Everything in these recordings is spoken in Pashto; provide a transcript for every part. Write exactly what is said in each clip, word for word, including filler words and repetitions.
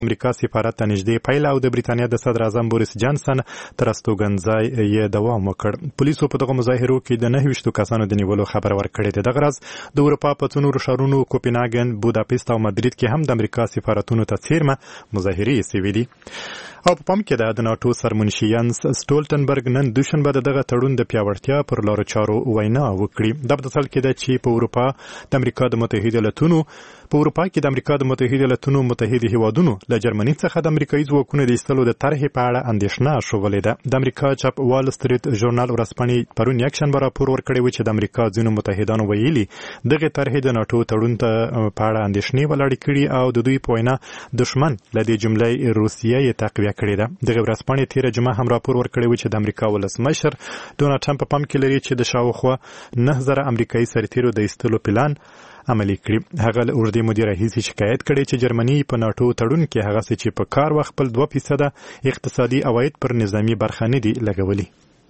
امریکا سفارت ته نږدې پیل او د بریتانیا د صدر اعظم بوریس جانسن تر استوګنځای یې دوام وکړ. پولیسو په دغه مظاهرو کې د نهه ویشتو کسانو د نیولو خبر ورکړې ده. دغه ورځ د اروپا په څو نورو ښارونو کوپنهاګن، بوداپست او مدرید کې هم د امریکا سفارتونو ته څیرمه مظاهرې سوي دي. او په پام کې ده د ناټو سرمنشي ینس سټولټنبرګ نن دوشنبه د دغه تړون د پیاوړتیا پر لارو چارو وینا وکړي. دا په داسې حال کې ده چې په اروپا د امریکا د متحده ایالتونو په اروپا کې د امریکا د متحده ایالتونو متحده هیوادونو له جرمني څخه د امریکایي ځواکونو د ایستلو د طرحې په اړه اندېښنه ښودلې ده. د امریکا چاپ وال سټریټ ژورنال ورځپاڼې پرون یکشنبه راپور ورکړی و چې د امریکا ځینو متحدانو ویلي دغه طرحې د ناټو تړون ته په اړه اندېښنې ولاړې کړي او د دوی په وینا دښمن له دې جملې روسیه یې تقویه کړې ده. دغه ورځپاڼې تیره جمعه هم راپور ورکړی و چې د امریکا ولسمشر ډونالډ ټرمپ په پام کې لري چې د شاوخوا نه زره امریکایي سرتیرو د ایستلو پلان عملي کړي. هغه له اوږدې مودې راهیسې شکایت کړی چې جرمني په ناټو تړون کې هغسې چې په کار وخت خپل دوه فیصده اقتصادي عواید پر نظامي برخه نه دي لګولي.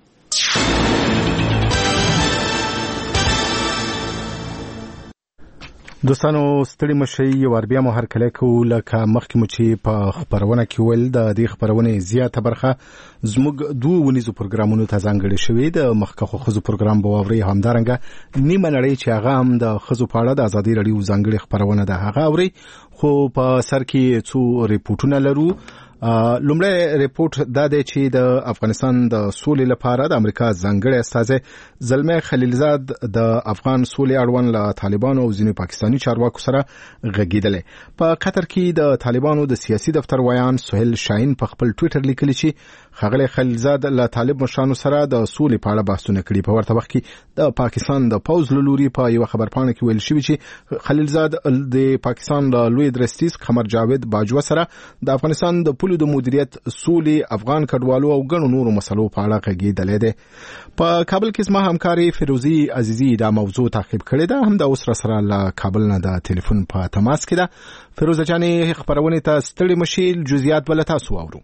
دوستانو ستړي مشي یو ور بیا مو هرکلی کوو. لکه مخکې مو چې په خپرونه کې ویل د دې خپرونې زیاته برخه زموږ دوه ونیزو پروګرامونو ته ځانګړې شوې. د مخکښو ښځو پروګرام به واورئ، همدارنګه نیمه نړۍ چې هغه هم د ښځو په اړه د ازادي راډیو ځانګړې خپرونه ده هغه اورئ. خو په سر کې څو ریپورټونه لرو. لومړی ریپورټ دا دی چې د افغانستان د سولې لپاره د امریکا ځانګړی استازی زلمي خلیلزاد د افغان سولې اړوند له طالبانو او ځینو پاکستاني چارواکو سره غږیدلی. په قطر کې د طالبانو د سیاسي دفتر ویان سهیل شاهین په خپل ټویټر لیکلي چې ښاغلی خلیلزاد له طالب مشرانو سره د سولې په اړه بحثونه کړي. په ورته وخت کې د پاکستان د پوځ له لوري په یوه خبرپاڼه کې ویل شوي چې خلیلزاد د پاکستان له لوی درستیز قمر جاوید باجوه سره د افغانستان د د مدیریت، سولې، افغان کډوالو او ګڼو نورو مسلو په اړه غږیدلی دی. په کابل کې زما همکاري فیروزي عزیزي دا موضوع تعقیب کړې ده. هم دا اوس را سره له کابل نه د ټلیفون په تماس کې ده. فیروزه جانې خپرونې ته ستړي مشي، جزئیات به له تاسو واورو.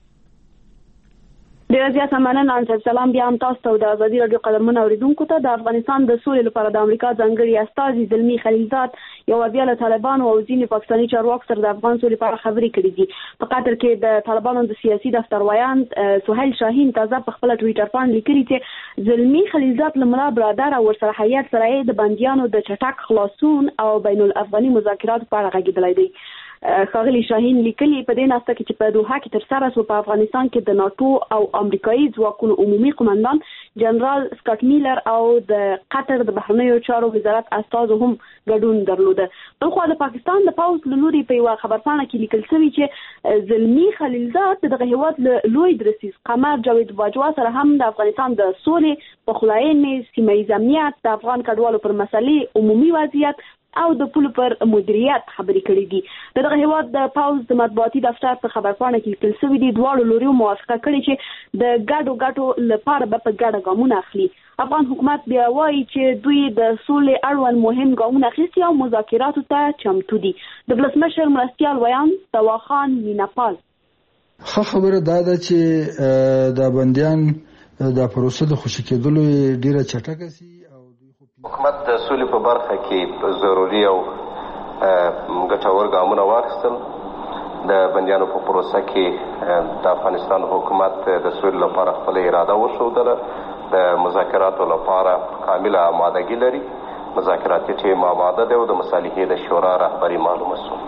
ډیره زیاته مننه انصاف. سلام بیا هم تاسو ته د ازادي راډیو قدرمن اوریدونکو ته. د افغانستان د سولې لپاره د امریکا ځانګړي استازي زلمي خلیلزاد یو بیا له طالبانو او ځینې پاکستاني چارواکو سره د افغان سولې په اړه خبرې کړې دي. په قطر کې د طالبانو د سیاسي دفتر ویان سهیل شاهین تازه په خپل ټویټر باندې لیکلي چې زلمي خلیلزاد له ملا برادر او ورسره هیات سره د بندیانو د چټک خلاصون او بین الافغاني مذاکراتو په اړه غږیدلی دی. ښاغلي شاهین لیکلي په دې ناسته کې چې په دوحه کې تر سره شو په افغانستان کې د ناټو او امریکایي ځواکونو عمومي قومندان جنرال سکاټ میلر او د قطر د بهرنیو چارو وزارت استازو هم ګډون درلوده. بلخوا د پاکستان د پوځ له لوري په یوه خبرپاڼه کې لیکل شوي چې زلمي خلیلزاد دغه هېواد له لوی درستیز قمر جاوید باجوه سره هم د افغانستان د سولې، پخلاینې، سیمه ییز امنیت، د افغان کډوالو پر مسلې، عمومي وضعیت او د پولو پر مدیریت خبرې کړې دي. دغه هېواد د پوځ د مطبوعاتي دفتر په خبرپاڼه کې لیکل شوي دي دواړو لوریو موافقه کړې چې د ګډو ګټو لپاره به په ګډه ګامونه اخلي. افغان حکومت بیا وایي چې دوی د سولې اړوند مهم ګامونه اخیستي او مذاکراتو ته چمتو دي. د ولسمشر مرستیال ویان سواخان میناپال ښه خبره دا ده چې د بندیان د پروسه د خوشي کېدلو ډیره چټکه سي. حکومت د سولې په برخه کې ضروري او ګټور ګامونه واخیستل. د بندیانو په پروسه کې د افغانستان حکومت د سولې لپاره خپل اراده وښودله. د مذاکراتو لپاره کامله آمادګي لري. مذاکراتي ټیم آماده دی او د مصالحې د شورا رهبري معلومه شو.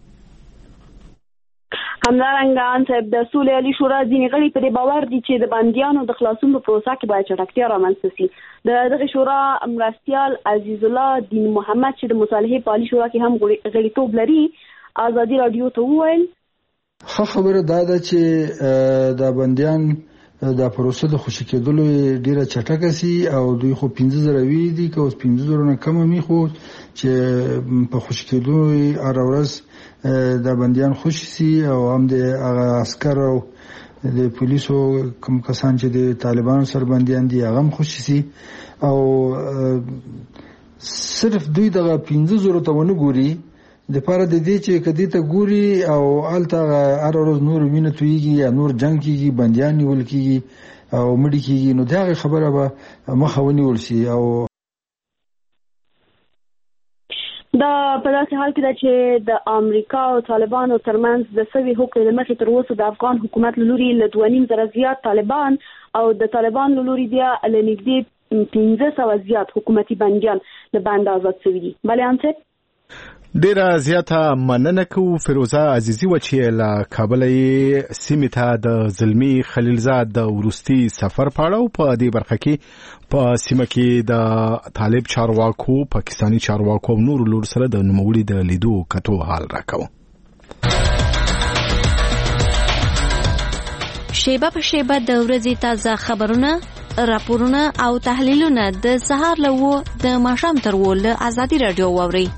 همدارنګه ان صاحب د سولې عالی شورا ځینې غړي په دې باور دي چې د بندیانو د خلاصون په پروسه کې باید چټکتیا رامنځته شي. د دغه شورا مرستیال عزیز الله دین محمد چې د مصالحې په عالی شورا کې هم غړیتوب لري ازادي راډیو ته وویل ښه خبره دا ده چې د بندیان د پروسه د خوشي کېدلو ډیره چټکه سي او دوی خو پنځه زره وي دي که اوس پنځه زره نه کمه مي خو چې په خوشي کېدلو هره ورځ د بندیان خوشي سي او هم د هغه عسکر او د پولیسو کوم کسان چې د طالبانو سره بندیان دي هغه هم خوشي سي او صرف دوی دغه پنځه زره ته ونه ګوري د پاره د دې چې کدی ته ګوري او الته هر ورځ نور وینه تویږي یا نور جنگ کیږي بندیان نیول کیږي او مړي کیږي نو دا خبره به مخه ونیول شي. او دا په داسې حال کې ده چې د امریکا او طالبانو ترمنځ د سوي هوکړې له مخې تر اوسه د افغان حکومت له لوري له دوه نیم زره زیات طالبان او د طالبان له لوري بیا له نږدې پنځه سوه زیات حکومتي بندیان له بند آزاد شوي دي. بله انصر ډیره زیاته مننه کوو فیروزه عزیزي و چې له کابل سیمې ته د زلمی خلیلزاد د وروستي سفر په اړه او په دې برخه کې په سیمه کې د طالب چارواکو پاکستانی چارواکو او نور لور سره د نوموړي د لیدو کتو حال راکاو. شیبه په شیبه د ورځې تازه خبرونه راپورونه او تحلیلونه د سهار له و د ماښام تر و له ازادي رادیو واورئ.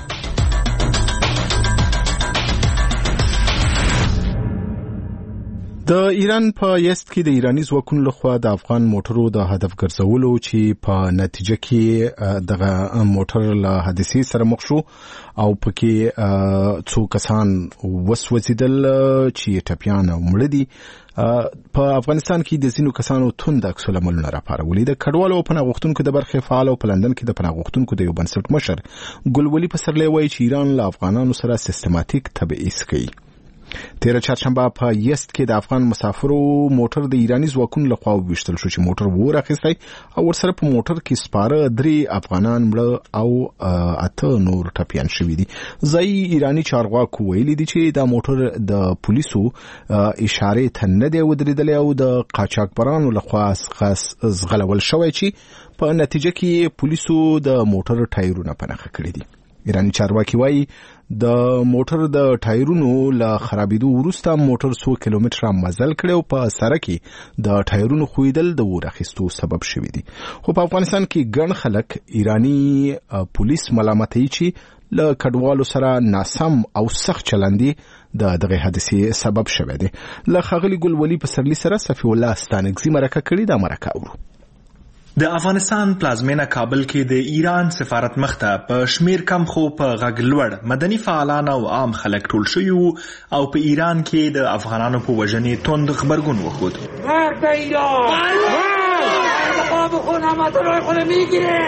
د ایران په یست کې د ایرانی ځواکونو لخوا د افغان موټرو د هدف ګرځولو چې په نتیجه کې دغه موټر له حادثې سره مخ شو او پکې څو کسان وسوځیدل چې ټپیان او مړه دي. په افغانستان کې د ځینو کسانو توند عکس العملونه راپارولي. د کډوالو او پناه غوښتونکو د برخې فعال او په لندن کې د پناه غوښتونکو د یو بنسټ مشر ګلولي پسرلی وایي چې ایران له افغانانو سره سیستماتیک تبعیض کوي. تیر چهارشنبه په یست کې د افغان مسافرو موټر د ایرانی ځواکونو لخوا وویشتل شو چې موټر ور اخیستی او ورسره په موټر کې سپاره درې افغانان مړه او اته نور ټپیان شوي دي. ځایي ایرانی چارواکو ویلي دي چې دا موټر د پولیسو اشارې ته نه دی ودرېدلی او د قاچاقبرانو لخوا زغلول شوی چې په نتیجه کې پولیسو د موټر ټایرونه په نښه کړي دي. ایرانی چارواکي وایي د موټر د ټایرونو له خرابېدو وروسته موټر څو کیلومتره مزل کړی او په سړک کې د ټایرونو ښویېدل د اور اخیستو سبب شوي دي. خو په افغانستان کې ګڼ خلک ایرانی پولیس ملامتوي چې له کډوالو سره ناسم او سخت چلندي د دغه حادثې سبب شوی دی. له ښاغلي ګلولي پسرلي سره صفي الله ستانکزي مرکه کړې. دا مرکه اورو. د افغانستان پلازمینه کابل کې د ایران سفارت مخته په شمیر کم خو په غږ لوړ مدني فعالان او عام خلک ټول شوي وو او په ایران کې د افغانانو په وژنې توند غبرګون وښود. مرد ایران مقام خون همتون خونه میگیره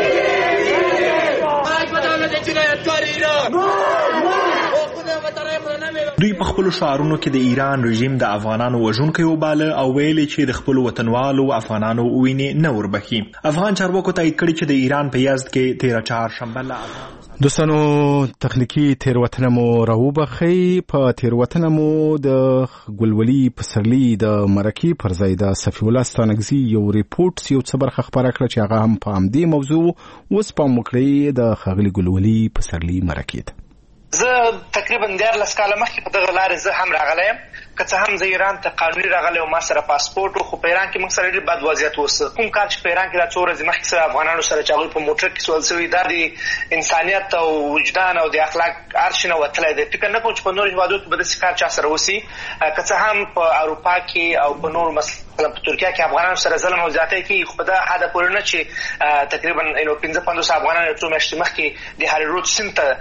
آج بدولت جنایتکار ایران دوی په خپل شعارونو کې د ایران رژیم د افغانانو وژونکی وباله او ویلي چې د خپل وطنوالو افغانانو وینې نه وربخي. افغان چارواکو تایید کړي چې د ایران په یزد کې تیره چهارشنبه له دوستانو تخنیکی تیروتنه مو راوبخي. په تیروتنه مو د ګلولي پسرلي د مرکې پر ځای د صفي الله ستانکزي یو ریپورت یو څه برخه خبره کړه چې هغه هم په همدې موضوع اوس پام وکړئ د ښاغلي ګلولي پسرلي مرکې ته. زه تقریبا دیارلس کاله مخکې په دغه لارې زه هم راغلی یم. که څه هم زه ایران ته قانوني راغلی او ما سره پاسپورټ و، خو په ایران کې موږ سره ډېر بد وضعیت اوسه. کوم کار چې په ایران کې دا څو ورځې مخکې سره افغانانو سره چې هغوی په موټر کې سول شوي، دا د انسانیت او وجدان او د اخلاق هر شي نه وتلی دی. فکر نه کوم چې په نورو هېوادو کې به داسې کار چا سره وسي. که څه هم په اروپا کې او په نورو مثلا په ترکیه کې افغانانو سره ظلم او زیاتی کوي، خو په دغه حده پورې نه چې تقریبا پنځه پنځوس افغانان یو څو میاشتې مخکې د هاري رود سیند ته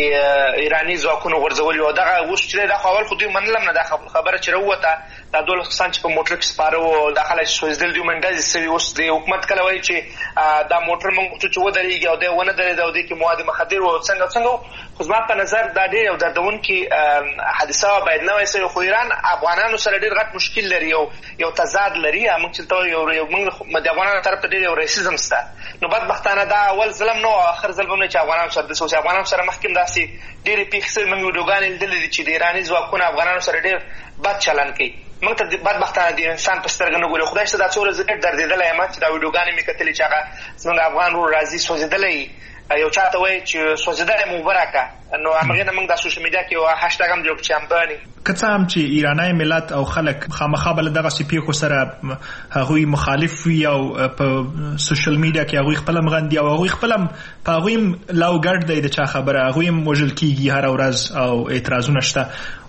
د ایراني ځواکونو غورځولي وو. دغه اوس چې دا خو اول خو دوی منلم نه، دا خبره چې راووته دا دولس کسان چې په موټر کې سپاره وو دا خلک سوځېدل دوی منډه سوي. اوس د حکومت کله وایي چې دا موټر موږ غوښتو چې ودرېږي او دی ونه درېد او دې کې مواد مخدر وو څنګه څنګه. خو زما په نظر دا ډېر یو دردونکې حادثه وه، باید نه وای سوې. خو ایران افغانانو سره ډېر غټ مشکل لري، یو یو تضاد لري. موږ چې ته یو موږ د افغانانو طرف ته ډېر یو ریسیزم شته. نو بدبختانه دا اول ظلم نه و، آخر ظلم هم نه چې افغانانو سره داسې اوس افغانانو سره مخکې هم داسې ډېرې پېښې شوې. موږ ویډیوګانې لیدلې دي چې د ایراني ځواکونه افغانانو سره ډېر بد چلند کوي. موږ ته بدبختانه د انسان په سترګه نه ګوري. خدای شته دا څو ورځې ډېر دردېدلی یم چې دا ویډیوګانې مې کتلې چې هغه زموږ افغان ورور راځي سوځېدلی، یو چا ته وایي چې سوځېدلی مو اوبه راکړه. نو همغې نه موږ دا سوشل میډیا کې یو هاشټاګ هم جوړ کړو چې امبانی. که څه هم چې ایرانی ملت او خلک خامخا به له دغسې پیښو سره هغوی مخالف وي او په سوشل میډیا کې هغوی خپل هم غندي او هغوی خپل هم په هغوی هم لاو ګډ دی د چا خبره، هغوی هم وژل کېږي هره ورځ او اعتراضونه شته.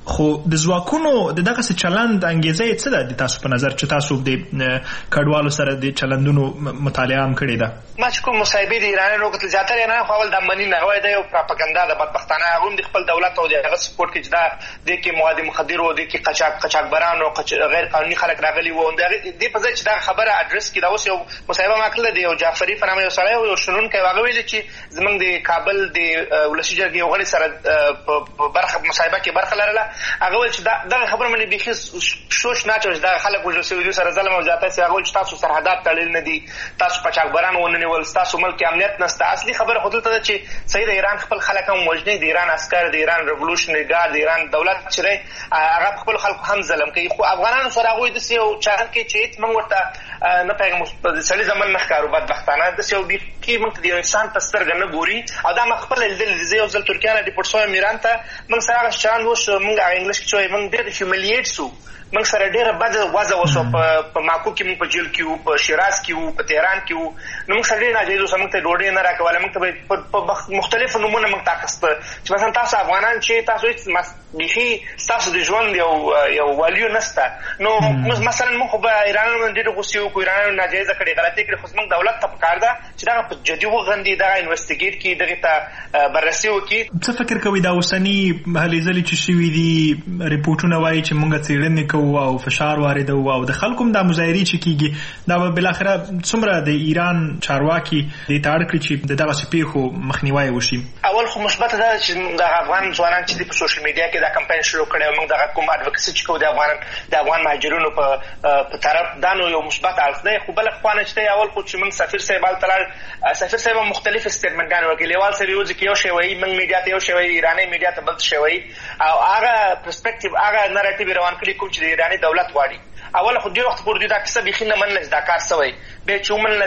خو د ځواکونو د دغه څه چلند انګیزه څه ده د تاسو په نظر چې تاسو د کډوالو سره د چلندونو مطالعه هم کړې ده؟ ما چې کوم مصاحبې د ایرانیانو وکتل زیاتره ایرانیان خو اول دا مني نه وایي دا یو پراپاګاندا ده بدبختانه. هغه هم د خپل دولت او د هغه سپورټ کې چې دا دې کې مواد مخدر او دې کې قاچاق قاچاقبران او غیر قانوني خلک راغلي وو. دې په ځای چې دا خبره اډرس کړي دا اوس یو مصاحبه ما کړله د یو جعفري په نامه یو سړی یو شنونکی هغه ویلي چې زموږ د کابل د ولسي جرګې یو غړي سره په برخه مصاحبه کې برخه لرله. هغه ویل چې دا دغه خبره باندې بیخي شوش نه چې دا خلک وژل شوي دي سره ظلم او زیاتی سي. هغه ویل چې تاسو سرحدات تړل نه دي، تاسو قاچاقبران ونیول، تاسو ملک امنیت نشته. اصلي خبره خو دلته ده چې صحیح د ایران خپل خلک هم وژني، د ایران عسکر، د ایران ریولوشنري ګارد، د ایران دولت چې دی هغه خپل خلکو هم ظلم کوي. خو افغانانو سره هغوی داسې یو چلند کوي چې هېڅ موږ ورته نه پوهېږم د سړي زمن نه ښکارو. بدبختانه داسې یو بیخي موږ ته د یو انسان په سترګه نه ګوري. او دا ما خپله لیدلي زه یو ځل ترکیه نه ډیپورټ شوی یم ایران ته، موږ سره هغه چلند وشو، موږ هغه انګلیش کې چې وایي موږ ډېر هیومیلیټ سو، موږ سره ډېره بده وضع وشوه. په ماکو کې موږ په جیل کې وو، په شیراز کې وو، په تهران کې وو. نو موږ سره ډېر ناجایز وسه، موږ ته ډوډۍ نه راکوله، موږ ته په مختلفو نومونه موږ ته اخیسته چې مثلا تاسو افغانان چې تاسو هېڅ بیخي ستاسو د ژوند یو یو والیو نشته. نو مثلا موږ خو به ایرانیانو باندې ډېرې غوسې وکړو، ایرانیانو ناجایزه کړې غلطۍ کړې، خو زموږ دولت ته پکار ده چې دغه په جدي وغندي، دغه انویسټیګیټ کړي، دغې ته بررسي وکړي. څه فکر کوئ دا اوسني هلې ځلې چې شوي دي ریپورټونه وایي چې موږ څېړنې کوو او فشار واردوو او د خلکو هم دا مظاهرې چې کېږي دا به بالاخره څومره د ایران چارواکي دې ته اړ کړي چې د دغسې پیښو مخنیوی وشي؟ اول خو مثبته ده چې دغه افغان ځوانان چې دي په سوشل میډیا کې دا کمپاین شروع کړی او موږ دغه کوم اډوکسي چې کوو د افغان د افغان مهاجرینو په په طرف دا نو یو مثبت اړخ دی. خو بله خوا نه چې دی اول خو چې موږ سفیر صاحب هلته لاړ، سفیر صاحب هم مختلف سټیټمنټګانې ورکړي. لیوال صاحب یو ځای کې یو شی وایي، موږ میډیا ته یو شی وایي، ایراني میډیا ته بل څه شی وایي، او هغه پرسپیکټیو هغه نریټیو یې روان کړي کوم چې د ایراني دولت غواړي. اول خو ډېر وخت پورې دوی دا کیسه بیخي نه منله چې دا کار سوی. بیا چې ومنله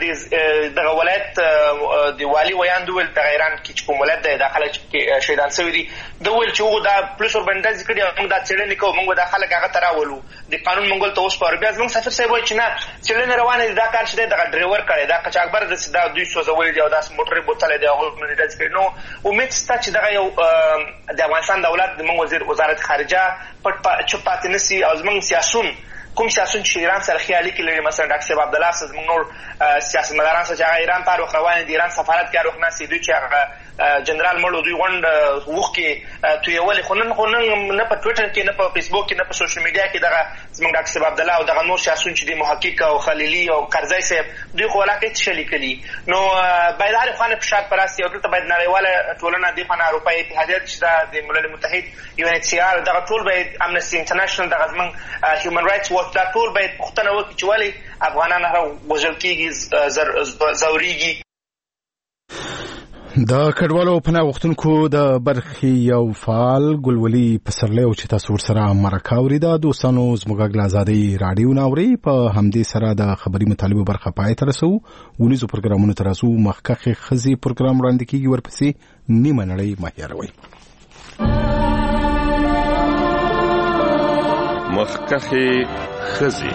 دغه دغه ولایت د والي ویاند وویل دغه ایران کې چې کوم ولایت دی دا خلک شهیدان سوي دي، ده وویل چې هغو دا پولیس ورباندې ډزې کړي او موږ دا څېړنې کوو، موږ به دا خلک هغه ته راولو، د قانون منګول ته وسپارو. بیا زموږ سفیر صاحب وایي چې نه څېړنې روانې دي، دا کار چې دی دغه ډریور کړی، دا قاچاقبر داسې دا دوی سوځولي دي او داسې موټرې بوتلی دی هغوی باندې ډزې کړي. نو امید شته چې دغه یو د افغانستان دولت زموږ وزیر وزارت خارجه پټ چوپ پاتې نه سي او زموږ سیاسون کوم سیاسون چې ایران سره ښې اړیکې لري، مثلا ډاکټر صاحب عبدالله صاحب زموږ نور سیاستمداران سره چې هغه ایران ته هر وخت روان دي، ایران سفارت کې هر وخت ناست دوی چې هغه جنرال مړو دوی غونډ اوښکې تویولې. خو نن خو نن نه په ټویټر کې نه په فیسبوک کې نه په سوشل میډیا کې دغه زموږ ډاکټر صاحب عبدالله او دغه نور سیاسون چې دي محقق او خلیلي او کرزی صاحب دوی خو ولاکه هېڅ ښه لیکلي. نو باید هرې خوا نه فشار په راسي او دلته باید نړیواله ټولنه دې خوا نه اروپایي اتحادیه چې دا د ملل متحد یو ان ایچ سی آر دغه ټول باید امنسټي انټرنیشنل دغه زموږ هیومن رایټس واچ دا ټول باید پوښتنه وکړي چې ولې افغانان هغه وژل کېږي، ځورېږي. د کډوالو پناه غوښتونکو د برخې یو فعال ګلولي پسرلی او چې تاسو ورسره مرکه اورېده. دوستانو زموږ غږ له ازادۍ راډیو نه اورئ. په همدې سره د خبري مطالبو برخه پای ته رسوو. ونیزو پروګرامونو ته راځو. مخکښې ښځې پروګرام وړاندې کېږي، ورپسې نیمه نړۍ مه هېروئ. مخکښې ښځې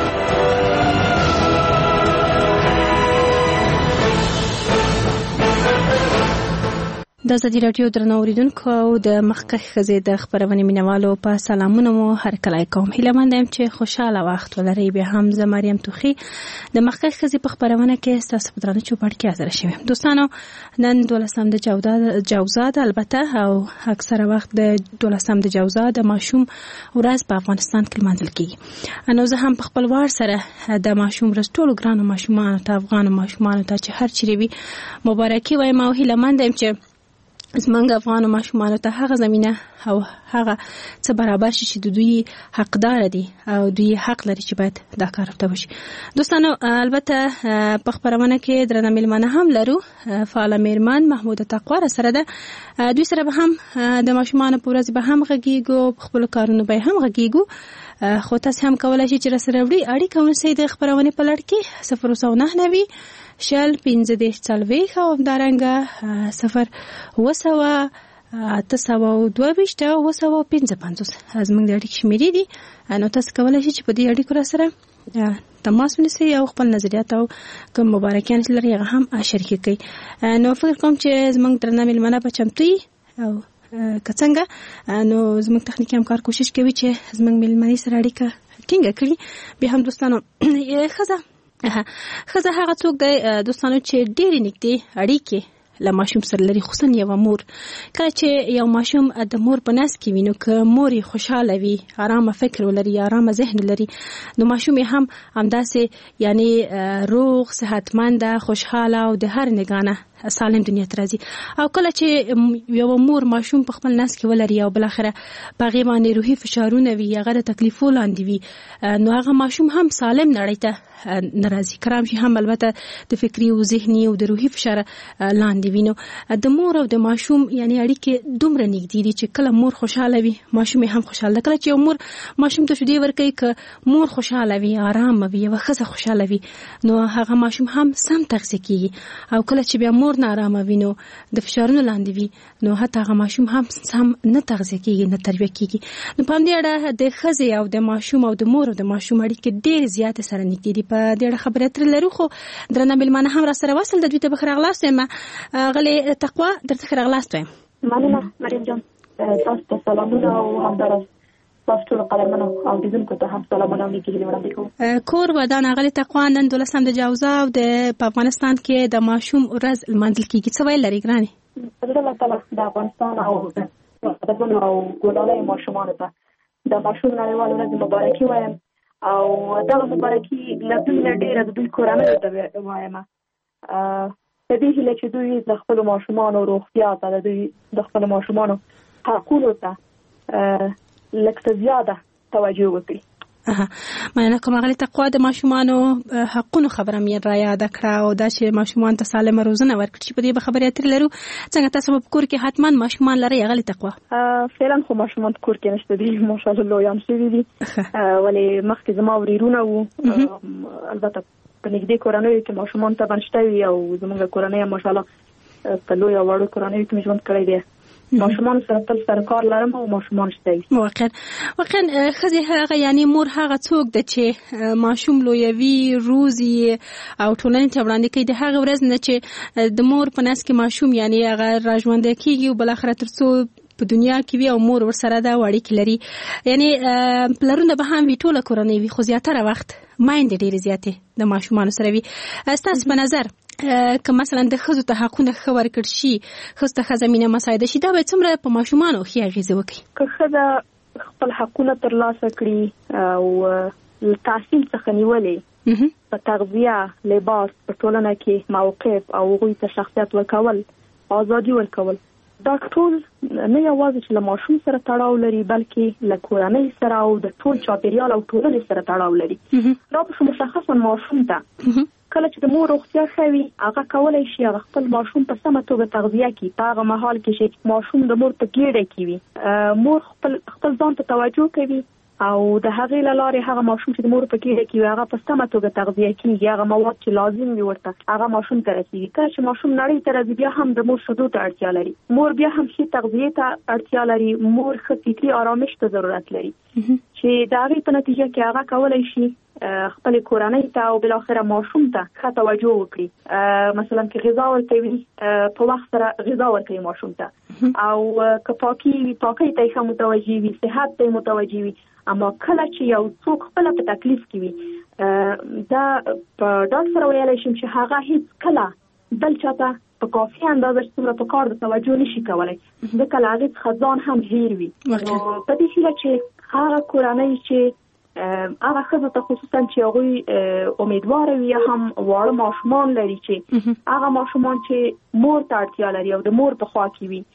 د ازادي راډیو درنو اوریدونکو او د مخکښ ښځې د خپرونې مینوالو په سلامونه مو هرکلی کوم. هیله مند یم چې خوشحاله وخت ولرئ. بیا هم زه مریم توخي د مخکښ ښځې په خپرونه کې ستاسو په درانه چوپړ کې حاضره شوم. دوستانو نن دولسم د جوزاد البته او اکثره وخت د دولسم د جوزاد د ماشوم ورځ په افغانستان کې لمانځل کیږي. نو زه هم په خپل وار سره د ماشوم ورځ ټولو ګرانو ماشومانو ته، افغانو ماشومانو ته چې هر چیرې وي مبارکي وایم او هیله مند یم چې زمونږ افغانو ماشومانو ته هغه زمینه او هغه څه برابر شي چې د دوی حقدار دي او دوی حق لري چې باید دا کار ورته وشي. دوستانو البته په خپرونه کې درنه میلمانه هم لرو. فعاله میرمن محموده تقوا سره ده. دوی سره به هم د ماشومانو په ورځ به هم غږیږو، په خپلو کارونو به هم غږیږو. خو تاسو هم کولی شئ چې راسره وړي اړیکه ونیسئ د خپرونې په لړ کې صفر سو نه نوي شل پنځه دېرش څلوېښت او همدارنګه صفر اوه سوه اته سوه دوه ویشت او اوه سوه پنځه پنځوس زموږ د اړیکې شمېرې دي. نو تاسو کولی شئ چې په دې اړیکو راسره تماس ونیسئ او خپل نظریات او کوم مبارکیان چې لري هغه هم شریک کړئ. نو فکر کوم چې زموږ درنه میلمانه به چمتو وي او کڅنګه نو زموږ تخنیکی همکار کوشش کوي چې زموږ ملمنې سره اړیکه ټینګه کړي. به هم دوستانو خزه خزه هغه څوک دی دوستانو چې ډېر نږدې اړیکې له ماشوم سره لري، خصوصا یو مور. کله چې یو ماشوم د مور په نس کې وي نو که مور یې خوشحاله وي، آرامه فکر ولري، آرامه ذهن لري، نو ماشوم یې هم همداسې یعنی روغ، صحتمند، خوشحاله او د هر نګانه سالم دنیا ته راځي. او کله چې یو مور ماشوم په خپل نس کې ولري او بل اخره په هغې باندې روحي فشارونه وي، هغه د تکلیفو لاندې وي، نو هغه ماشوم هم سالم نړۍ ته نه راځي. کرام شي هم البته د فکري او ذهني او د روحي فشار لاندې وي. نو د مور او د ماشوم یعنی اړیکې دومره نږدې دي چې کله مور خوشحاله وي ماشوم هم خوشحاله. کله چې یو مور ماشوم ته شیدې ورکوي، که مور خوشحاله وي، آرامه وي، یوه ښځه خوشحاله وي، نو هغه ماشوم هم سم تغذیه کېږي. او کله چې بیا مور نارامه وي نو د فشارونو لاندې وي، نو حتی هغه ماشوم هم سم نه تغذیه کېږي، نه تربیه کېږي. نو په همدې اړه د ښځې او د ماشوم او د مور او د ماشوم اړیکې ډېرې زیاتې سره نږدې دي. په دې اړه خبرې اترې لرو، خو درنه مېلمانه هم را سره وصل د دوی ته بخیر راغلاست وایم. غلې تقوا درته ښه راغلاست وایم. مننه مریم جان، تاسو ته سلامونه او همداراز تاسو ټول قلمونو او لیدونکو ته هم سلامونه او نیکې هیلې وړاندې کوم. کور ودان غلې تقوا نن دولسم د جوزا او د په افغانستان کې د ماشوم ورځ لمانځل کېږي. څه ویل لري ګرانې؟ الله تعالی د افغانستان او د او ګلالۍ ماشومانو ته د ماشوم نړیوال ورځ مبارکي وایم. او دغه مبارکي له دوی نه ډېره د دوی کورنیو ته وایم، په دې هیله چې دوی د خپلو ماشومانو روغتیا ته، د دوی د خپلو ماشومانو حقونو ته لږ څه زیاده توجه وکړي. مننه کوم. غلې تقوا د ماشومانو حقونو خبره مې را یاده کړه او دا چې ماشومان ته سالمه روزنه ورکړي، چې په دې به خبرې اترې لرو. څنګه تاسو په کور کې حتما ماشومان لرئ غلې تقوا؟ فعلا خو ماشومان په کور کې نشته دي، ماشاءالله لویان شوي دي، ولې مخکې زما ورېرونه وو، البته په نږدې کورنیو کې ماشومان طبعا شته وي او زموږ کورنۍ هم ماشاءالله په لویو او وړو کورنیو کې مې ژوند کړی دی. ماشومان سره تل سره کار لرم او ماشومان شته وي. واقعا واقعا ښځې هغه یعنی مور هغه څوک ده چې ماشوم لویوي، روزي او ټولنې ته وړاندې کوي. د هغه ورځ نه چې د مور په نس کې ماشوم یعنی هغه راژوندی کېږي او بالاخره تر څو په دنیا کې وي او مور ورسره دا اړیکې لري. یعنی پلرونه به هم وي، ټوله کورنۍ وي، خو زیاتره وخت میندې ډېرې زیاتې د ماشومانو سره وي. ستاسو په نظر که مثلا د ښځو ته حقونه ښه ورکړل شي، ښځو ته ښه زمینه مساعده شي، دا به څومره په ماشومانو ښې اغېزې وکړي؟ که ښځه خپل حقونه ترلاسه کړي او له تحصیل څخه نیولې په تغذیه، لباس، په ټولنه کې موقف او هغوی ته شخصیت ورکول، ازادي ورکول، دا ټول نه یوازې چې له ماشوم سره تړاو لري بلکې له کورنۍ سره او د ټول چاپیریال او ټولنې سره تړاو لري. دا به مشخصا ماشوم ته کله چې د مور روغتیا ښه وي هغه کولی شي هغه خپل ماشوم په سمه توګه تغذیه کړي. په هغه مهال کې چې ماشوم د مور په ګېډه کې وي، مور خپل خپل ځان ته توجه کوي او د هغې له لارې هغه ماشوم چې د مور په ګېډه کې وي هغه په سمه توګه تغذیه کېږي، هغه مواد چې لازم وي ورته هغه ماشوم ته رسېږي. کله چې ماشوم نړۍ ته راځي بیا هم د مور شیدو ته اړتیا لري، مور بیا هم ښې تغذیې ته اړتیا لري، مور ښه فکري آرامش ته ضرورت لري چې د هغې په نتیجه کې هغه کولی شي خپل کورنۍ ته او بالاخره ماشوم ته ښه توجه وکړي. مثلا که غذا ورکوي په وخت سره غذا ورکوي ماشوم ته، او که پاکي وي پاکۍ ته ښه متوجه وي، صحت ته متوجه وي. اما کله چې یو څوک خپل په تکلیف کې وي دا په ډاډ سره ویلی شم چې هغه هیڅ کله بل چاته په کافي اندازه چې څومره په کار د توجه نشي کولی، ځکه له هغې څخه ځان هم هیر وي. نو په دې هیله چې هغه کورنۍ چې هغه ښځو ته خصوصا چې هغوی امیدواره وي یا هم واړه ماشومان لري چې هغه ماشومان چې مور ته اړتیا لري او د مور په خوا کې وي،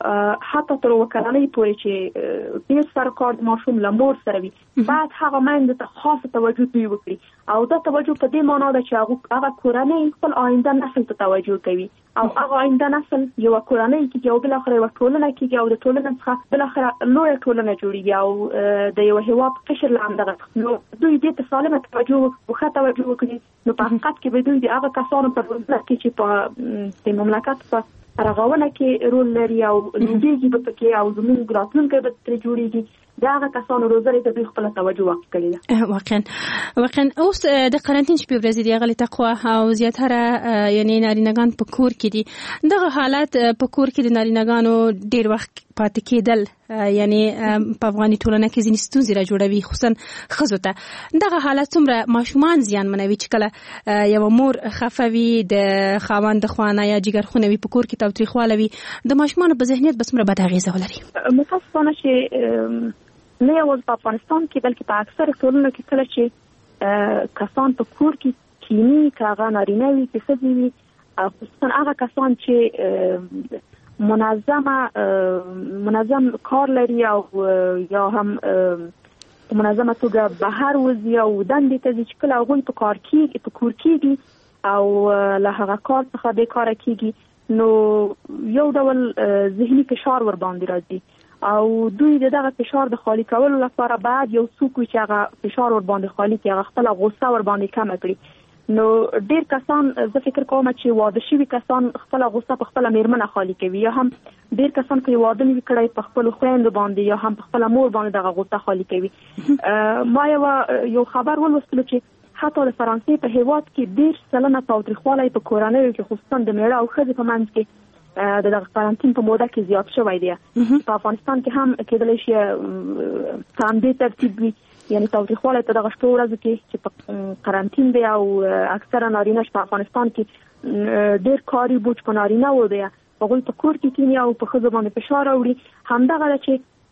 حتی تر اووه کلنۍ پورې چې ډېر سره کار د ماشوم له مور سره وي، باید هغه میندو ته خاصه توجه دوی وکړي. او دا توجه په دې معنا ده چې هغه کورنۍ خپل آینده نسل ته توجه کوي او هغه آینده نسل یوه کورنۍ کېږي او بالاخره یوه ټولنه کېږي او د ټولنې څخه بالاخره لویه ټولنه جوړېږي او د یوه هېواد قشر له همدغه څخه. نو دوی دې ته سالمه توجه وکړي، ښه توجه وکړي، نو په حقیقت کې به دوی د هغه کسانو په روزنه کې چې په د مملکت په رغونه کې رول لري او لوبېږي به پکې او زموږ راتلونکی به ترې جوړېږي، د هغه کسانو روزنې ته دوی خپله توجه وقف کړې ده. واقعا واقعا اوس د قرنطین شپې ورځې دي غلې تقوا او زیاتره یعنې نارینهګان په کور کې دي. دغه حالت په کور کې د نارینهګانو ډېر وخت پاتې کېدل یعنی په افغاني ټولنه کې ځینې ستونزې را جوړوي خصوصا ښځو ته دغه حالت څومره ماشومان زیانمنوي چې کله یوه مور خفه وي د خاوند د خوا نه یا جګرخونه وي په کور کې تاوتریخوالی وي د ماشومانو په ذهنیت به څومره بده اغېزه ولري. متاسفانه چې نه یوازې په افغانستان کې بلکې په اکثر ټولنو کې کله چې کسان په کور کې کینی که هغه نارینه وي که ښځې وي خصوصا هغه کسان چې منظمه منظم کار لري او یا هم منظمه توګه بهر وځي او دندې ته ځي چې کله هغوی په کار کېږي په کور کېږي او له هغه کار څخه بېکاره کېږي نو یو ډول ذهني فشار ورباندې راځي او دوی د دغه فشار د خالي کولو لپاره باید یو څوک وي چې هغه فشار ورباندې خالي کړي، هغه خپله غوسه ورباندې کمه کړي. نو ډیر کسان زه فکر کوم چې واده شوي کسان خپل غوسه په خپل میرمنه خالي کوي یا هم ډیر کسان چې واده نه کړي په خپل خويندو باندې یا هم په خپل مور باندې دغه غوسه خالي کوي. ما یو یو خبر ولوستل چې حتی د فرانسې په هیواد کې ډیر سلنه تاوتریخوالی په کورنیو کې خصوصا د میړه او ښځې په منځ کې د دغه کارانتین په موده کې زیات شوی دی. په افغانستان کې هم کېدلی شي په همدې ترتیب وي، یعنی تاوتریخوالی په دغه شپږ ورځو کې چې په کارانتین دی او اکثره نارینه په افغانستان کې ډیر کاري بوج په نارینه و دی، هغوی په کور کې کیني او په ښځو باندې فشار راوړي. همدغه ده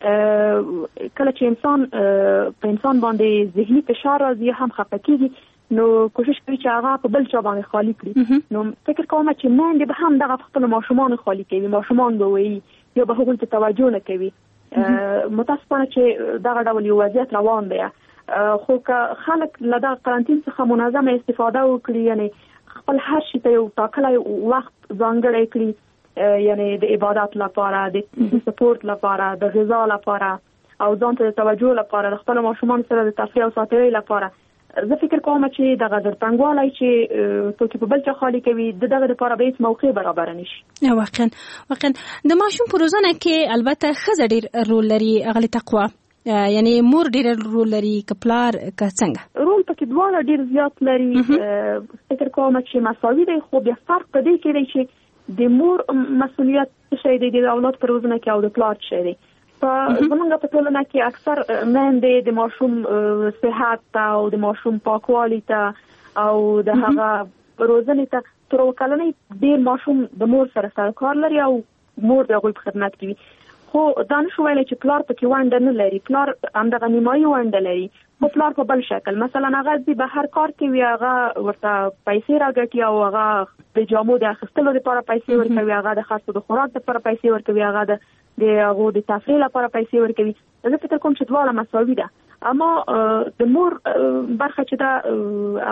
چې کله چې انسان په انسان باندې ذهني فشار راځي هم خفه کېږي نو کوشش کوي چې هغه په بل چا باندې خالي کړي. نو فکر کوم چې میندې به هم دغه خپل ماشومان خالي کوي، ماشومان به وایي یا به هغوی ته توجه نه کوي. متاسفانه چې دغه ډول یو وضعیت روان دی، خو که خلک له دغه قرنطین څخه منظمه استفاده وکړي، یعنی خپل هر شي ته یو ټاکلی وخت ځانګړی کړي، یعنی د عبادت لپاره، د سپورت لپاره، د غذا لپاره او ځان ته د توجه لپاره، د خپل ماشومان سره د تفریح او ساتیرۍ لپاره، زه فکر کوم چې دغه د تنګوالی چې توکي په بل چا خالي کوي د دغه لپاره به هیڅ موقع برابر نشي. واقعا واقعا د ماشوم په روزنه کې البته ښځه ډېر رول لري، اغلې تقوا یعنی مور ډېر رول لري که پلار که څنګه؟ رول پکې دواړه ډېر زیات لري. فکر کوم چې مساوي دی، خو بیا فرق په دې کې دی چې د مور مسؤلیت څه شی دی د اولاد په روزنه کې او د پلار څه شی دی. په زمونږ په ټولنه کې اکثر میندې د ماشوم صحت ته او د ماشوم پاکوالي ته او د هغه روزنې ته تر یوه کلنۍ ډېر ماشوم د مور سره سره کار لري او مور د هغوی په خدمت کې وي. خو دا نشو ویلی چې پلار پکې ونډه نه لري، پلار همدغه نیمایي ونډه لري، خو پلار په بل شکل مثلا هغه ځي بهر کار کوي، هغه ورته پیسې راګټي او هغه د جامو د اخیستلو لپاره پیسې ورکوي، هغه د خاصو د خوراک لپاره پیسې ورکوي، هغه د د هغو د تفریح لپاره پیسې ورکوي. زه فکر کوم چې دواړه مساوي ده، اما د مور برخه چې ده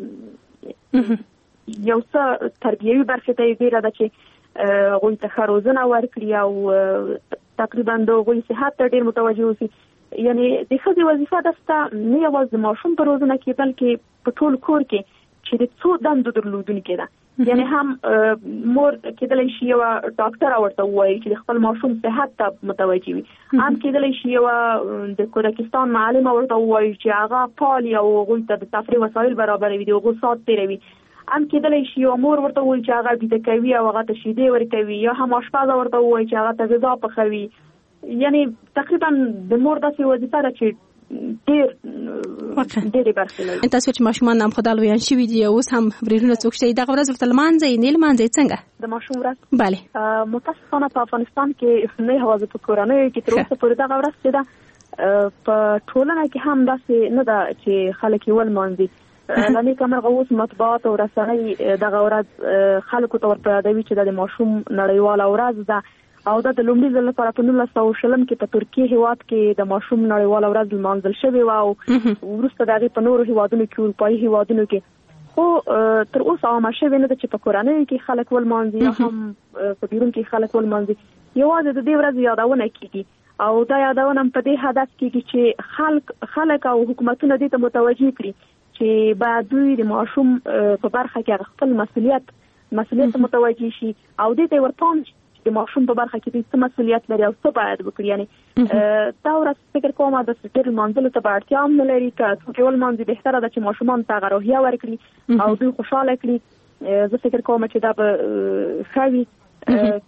هغه یو څه تربیوي برخه ته یې ډېره ده چې هغوی ته ښه روزنه ورکړي او تقریبا د هغوی صحت ته ډېر متوجه اوسي. یعنی د ښځې وظیفه ده سته نه یوازې د ماشوم په روزنه کې بلکې په ټول کور کې چې د څو دندو درلودونکې ده. یعنی هم مور کېدلی شي یوه ډاکټره ورته ووایي چې د خپل ماشوم صحت ته متوجه وي، هم کېدلی شي یوه د کودکستان معلمه ورته ووایي چې هغه پالي او هغوی ته د تفریح وسایل برابروي، د هغو ساعت تېروي، هم کېدلی شي یوه مور ورته ووایي چې هغه بیده کوي او هغه ته شیدې ورکوي، یا هم اشپزه ورته ووایي چې هغه ته غذا پخوي. یعنی تقریبا د مور داسې وظیفه ده چې ډېر ډېرې برخې لري. تاسو چې ماشومان هم خدای لویان شوي دي اوس هم وریډونه څوک شته دغه ورځ ورته لمانځئ نه لمانځئ څنګه د ماشوم ورځ؟ بله متاسفانه په افغانستان کې نه یوازې په کورنیو کې تر اوسه پورې دغه ورځ چې ده په ټولنه کې هم داسې نه ده چې خلک یې ولمانځي. له نیکه مرغه اوس مطبوعات او رسنۍ دغه ورځ خلکو ته ورته یادوي چې دا د ماشوم نړیواله ورځ ده او دا د لومړي ځل لپاره په نولس سوه شلم کې په ترکیې هیواد کې د ماشوم نړیواله ورځ لمانځل شوې وه او وروسته د هغې په نورو هیوادونو کې اروپایي هیوادونو کې، خو تر اوسه عامه شوې نه ده چې په کورنیو کې خلک ولمانځي یا هم په بیرون کې خلک ولمانځي. یوازې د دې ورځې یادونه کېږي او دا یادونه هم په دې هدف کېږي چې خلک خلک او حکومتونه دې ته متوجه کړي چې باید دوی د ماشوم په برخه کې خپل مسؤلیت مسؤلیت متوجه شي او دې ته ورپام شي د ماشوم په برخه کې څه مسؤلیت لري او څه باید وکړي. یعنی دا ورځ فکر کوم د ډېر لمانځلو ته به اړتیا هم نه لري، که څوک یې ولمانځي بهتره ده چې ماشومان ته هغه روحیه ورکړي او دوی خوشحاله کړي. زه فکر کوم چې دا به ښه وي.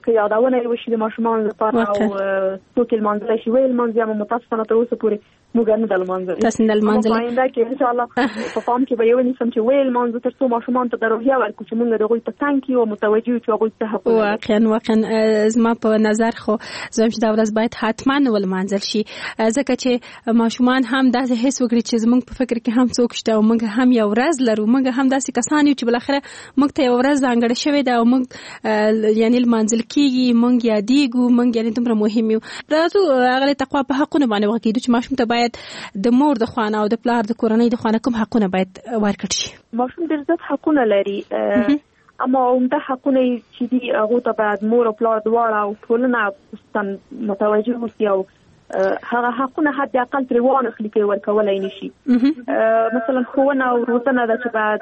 که یادونه وشي د ماشومان لپاره او څوک یې لمانځلی شي ویې لمانځي، اما متاسفانه تر اوسه پورې موږ نه ده لمانځلې. تاسو نه لمانځلې؟ په آینده کې انشاءالله په پام کې به یې ونیسم چې ویې لمانځو تر څو ماشومانو ته دا روحیه ورکړو چې موږ د هغوی په څنګ کې یو متوجه یو چې هغوی څه حقونه لري. واقعا واقعا زما په نظر خو زه وایم چې دا ورځ باید حتما ولمانځل شي، ځکه چې ماشومان هم داسې حس وکړي چې زموږ په فکر کې هم څوک شته او موږ هم یو ورځ لرو، موږ هم داسې کسان یو چې بالاخره موږ ته یو ورځ ځانګړې شوې ده او موږ یعنی لمانځل کېږي، موږ یادېږو، موږ یعنې دومره مهم یو. راځو هغه تقوا په حقونه باندې وغږېږو چې ماشوم ته باید د مور د خوانه او د پلار د کورنۍ د خوانه کوم حقونه باید ورکړل شي. ماشوم ډېر زیات حقونه لري، اما عمده حقونه چې دي هغه ته باید مور او پلار دواړه او ټولنه خصوصا متوجه اوسي او هغه حقونه حد اقل ترې وانخلي کې ورکولای نشي. مثلا ښوونه او روزنه ده چې باید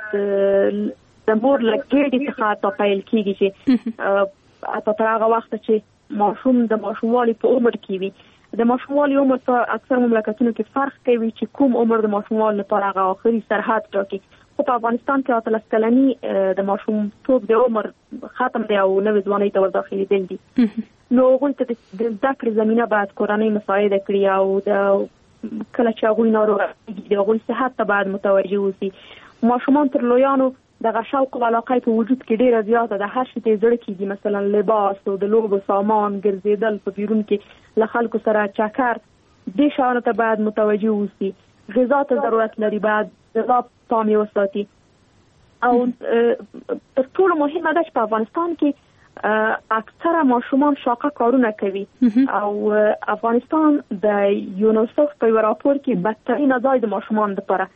د مور له ګېډې څخه تا پیل کېږي چې حتی تر هغه وخته چې ماشوم د ماشوموالي په عمر کې وي. د ماشوموالي عمر په اکثر مملکتونو کې فرق کوي چې کوم عمر د ماشوموالي لپاره هغه آخري سرحد ټاکي. خو په افغانستان کې اتلس کلني د ماشومتوب د عمر ختم دی او نوې ځوانۍ ته ورداخلېدل دي. نو هغوی ته د زده کړې زمینه باید کورنۍ مساعده کړي او د کله چې هغوی ناروغه کېږي د هغوی صحت ته باید متوجه اوسي. ماشومان تر لویانو دغه شوق او علاقه په وجود کې ډیره زیاته ده، هر شي ته زړه کېږي، مثلا لباس او د لوبو سامان، ګرځېدل په بیرون کې له خلکو سره چکر، دې شیانو ته باید متوجه اوسي. غذا ته ضرورت لري، باید غذا پام یې وساتي. او تر ټولو مهمه ده چې په افغانستان کې اکثره ماشومان شاقه کارونه کوي او افغانستان د یونیسف په یو راپور کې بدترین ځای د ماشومان لپاره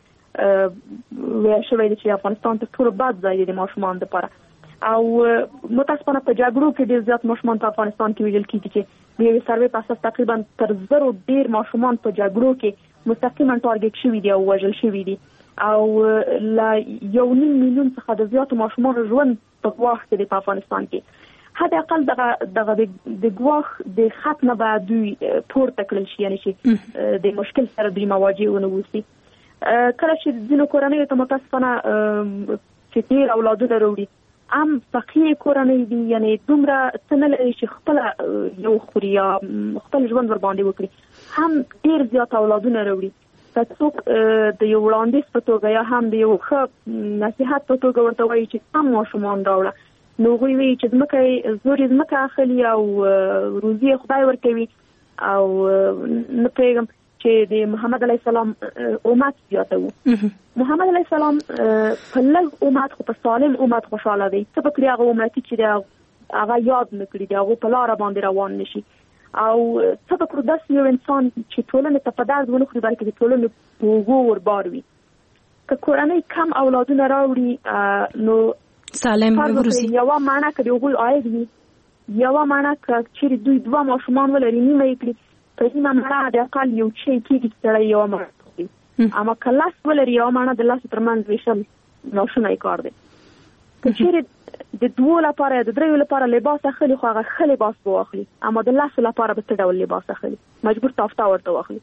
ویل شوی دی چې افغانستان تر ټولو بد ځای دی د ماشومان لپاره. او متاسفانه په جګړو کې ډېر زیات ماشومان په افغانستان کې ویل کېږي چې د یوې سروې په اساس تقریبا تر زرو ډېر ماشومان په جګړو کې مستقیما ټارګټ شوي دي او وژل شوي دي او لا یو نیم میلیون څخه د زیاتو ماشومانو ژوند په ګواښ کې دی په افغانستان کې. حد اقل دغه دغه د ګواښ د خط نه باید دوی پورته کړل شي، یعنی چې د مشکل سره دوی مواجه ونه اوسي. کله چې ځینو کورنیو ته متاسفانه چې ډېر اولادونه راوړي هم فقیر کورنۍ دي، یعنی دومره څه نه لري چې خپله یو خوري یا خپل ژوند ورباندې وکړي، هم ډېر زیات اولادونه راوړي. که څوک د یو وړاندیز په توګه یا هم د یو ښه نصیحت په توګه ورته وایي چې کم ماشومان راوړه، نو هغوی وایي چې ځمکه زور یې ځمکه اخلي او روزي یې خدای ورکوي. او نه پوهېږم چې د محمد علیه السلام امت زیاته وو. محمد علیه السلام په لږ امت خو په سالم امت خوشحاله دی. څه به کړي هغه امتي چې دی هغه یاد نه کړي، د هغو په لاره باندې روان نه شي. او څه به کړو داسې یو انسان چې ټولنې ته په درد ونه خوري بلکې د ټولنې په اوږو وربار وي. که کورنۍ کم اولادونه راوړي نو سالم وروزي یوه معنی که د هغوی عاید وي، یوه معنی که چیرې دوی دوه ماشومان ولري نیمه یې کړي، په نیمه معنی د اقل یو شی کېږي چې سړی یوه معنی خوري. اما که لس ولري یوه معنی د لسو ترمنځ ویشل ناشونی کار دی. که چیرې د دوو لپاره یا د دریو لپاره لباس اخلي خو هغه ښه لباس به واخلي، اما د لسو لپاره به څه ډول لباس اخلي؟ مجبور تافته ورته واخلي.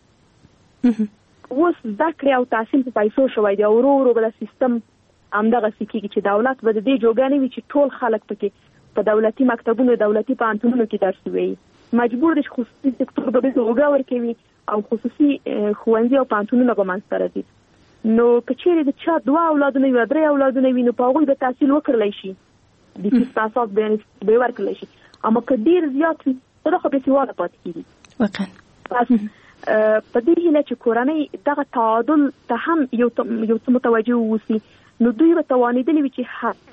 اوس زده کړې او تحصیل په پیسو شوی دی او ورو ورو به د سیستم همدغسې کېږي چې دولت به د دې جوګه نه وي چې ټول خلک پکې په دولتي مکتبونو دولتي پوهنتونونو کې درس ووایي. مجبور دی چې خصوصي سکتور به دې اوږه ورکوي او خصوصي ښوونځي او پوهنتونونه به منځته راځي. نو که چیرې د چا دوه اولادونه وي یا درې اولادونه وي نو په هغوی به تحصیل وکړلی شي، د فیس په اساس به یې ورکړلی شي. اما که ډېر زیات وي نو دا خو بېسواده پاتې کېږي. واقعا په دې هیله چې کورنۍ دغه تعادل ته هم یو څه متوجه واوسي نو دوی به توانېدلي وي چې حد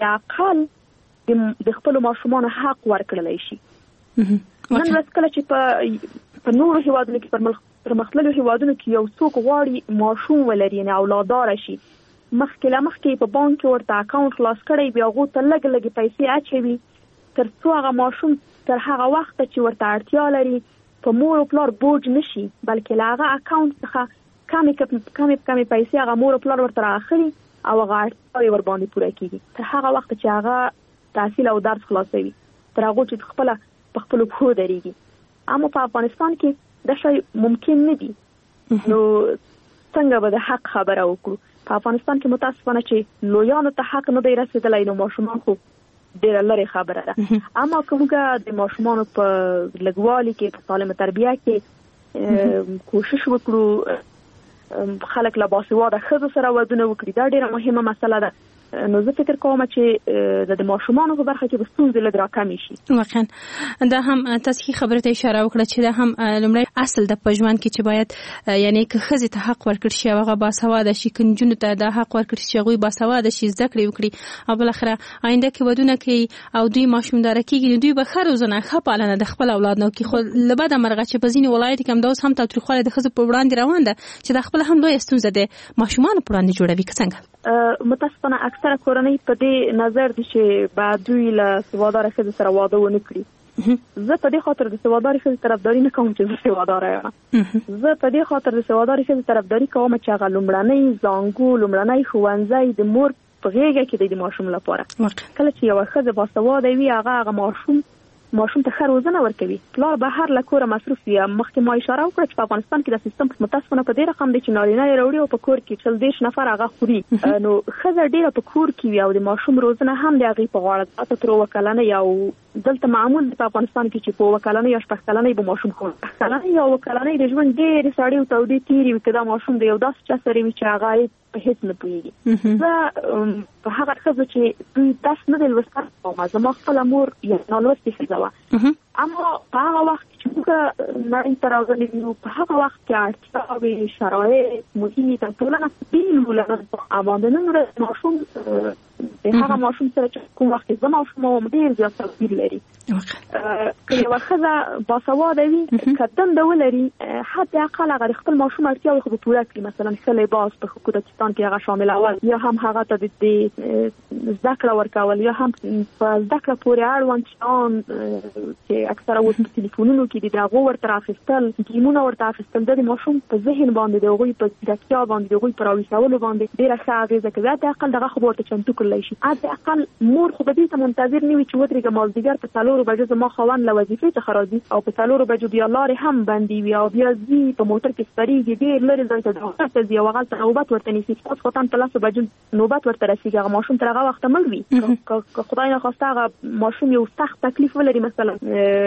اقل د خپلو ماشومانو حق ورکړلی شي. نن ورځ کله چې په نورو هېوادونو کې پر پرمختللو هېوادونو کې یو څوک غواړي ماشوم ولري یعنې اولاداره شي، مخکې له مخکې په بانک کې ورته اکاونټ خلاص کړی وي، هغو ته لږ لږې پیسې اچوي تر څو هغه ماشوم تر هغه وخته چې ورته اړتیا لري په مور او پلار بوج نشي، بلکې له هغه اکاونټ څخه کمې کمې کمې پیسې هغه مور او پلار ورته رااخلي او هغه اړتیا یې ورباندې پوره کېږي تر هغه وخته چې هغه تحصیل او درس خلاصوي، تر هغو چې خپله په خپلو پښو درېږي. اما په افغانستان کې دا شی ممکن نه دي. نو څنګه به د حق خبره وکړو؟ په افغانستان کې متاسفانه چې لویانو ته حق نه دی رسېدلی نو ماشومان خو ډېره لرې خبره ده. اما که موږ د ماشومانو په لږوالي کې په سالمه تربیه کې کوشش وکړو خلک له باسواده ښځو سره ودونه وکړي، دا ډېره مهمه مسله ده. نو زه فکر کوم چې د ماشومانو په برخه کې به ستونزې لږ راکمې شي. واقعا دا هم تاسو خبره ته اشاره وکړه چې دا هم لومړی اصل د پژوند کې چې باید یعنی که ښځې ته حق ورکړ شي هغه باسواده شي، که نجونو ته دا حق ورکړ شي هغوی باسواده شي، زده کړې وکړي او بالاخره آینده کې ودونه کوي او دوی ماشومداره کېږي، دوی به ښه روزنه ښه پالنه د خپل اولاد نه وکړي. خو له بده مرغه چې په ځینې ولایتو کې همدا اوس هم تاوتریخوالی د ښځو په وړاندې روان ده چې دا خپله هم لویه ستونزه د ماشومانو په وړاندې جوړوي. که څنګه؟ متاسفانه اکثره کورنۍ په دې نظر دي چې بعد دوی له سواداره ښځو سره واده ونه کړي. زه په دې خاطر د سواداره ښځو طرفداري نه کوم چې زه سواداره یم. زه په دې خاطر د سواداره ښځو طرفداري کوم چې هغه لومړنۍ زانګو لومړنۍ ښوونځی د مور په غېږه کې د ماشوم لپاره کله چې یوه ښځه باسواده وي هغه هغه ماشوم ماشوم ته ښه روزنه ورکوي. پلار بهر له کوره مصروف وي. مخکې ما اشاره وکړه چې په افغانستان کې د سیستم متاسفانه په دې رقم دی چې نارینه یې راوړي او په کور کې چل دېرش نفر هغه خوري. نو ښځه ډېره په کور کې وي او د ماشوم روزنه هم د هغې په غاړه ده. تر اووه کلنۍ او دلته معمول په افغانستان کې چې په اووه کلنۍ یا شپږ کلنۍ به ماشوم خوري. شپږ کلنۍ یا اووه کلنۍ د ژوند ډېرې سړې او تودې تېرې وي که دا ماشوم د یو داسې چا سره وي چې هغه په هېڅ نه پوهېږي. زه په هغه ښځو چې دوی درس نه دی لوستی کومه، زما خپله مور یو نالوستې ښځه وه، اما په هغه وخت چې موږ نړۍ ته راغلي یو په هغه وخت کې اړتیاوې شرایط محیط ټولنه بېل وو له نن څخه. اما د نن ورځ ماشوم د هغه ماشوم سره چې کوم وخت زه ماشوم وم ډېر زیات توپیر لري. که یوه ښځه باسواده وي که دنده ولري حد اقل هغه د خپل ماشوم اړتیاوې خو به پوره کړي. مثلا ښه لباس په کودکستان کې هغه شاملول یا هم هغه ته د زده کړه ورکول یا هم په زده کړه پورې اړوند شیان چې اکثره اوس په تلیفونونو کې دي د هغو ورته راخیستل، ګیمونه ورته اخیستل د ماشوم په ذهن باندې د هغوی په ځیرکتیا باندې د هغوی په راویښولو باندې ډېره ښه اغېزه کوي. حد اقل دغه خو به ورته چمتو کړلی شي. حد اقل مور خو به دې ته منتظر نه وي چې ودرېږه مازدیګر په څلورو بجو زما خاوند له وظیفې څخه راځي او په څلورو بجو بیا لارې هم بندې وي او بیا ځي په موټر کې سپرېږي ډېر لرې ځای ته ډاکټر ته ځي او هغلته نوبت ورته نیسي. اوس خو تن په لسو بجو نوبت ورته رسېږي، هغه ماشوم تر هغه وخته مړ وي. که خدای نخواسته هغه ماشوم یو سخت تکلیف ولري مثلا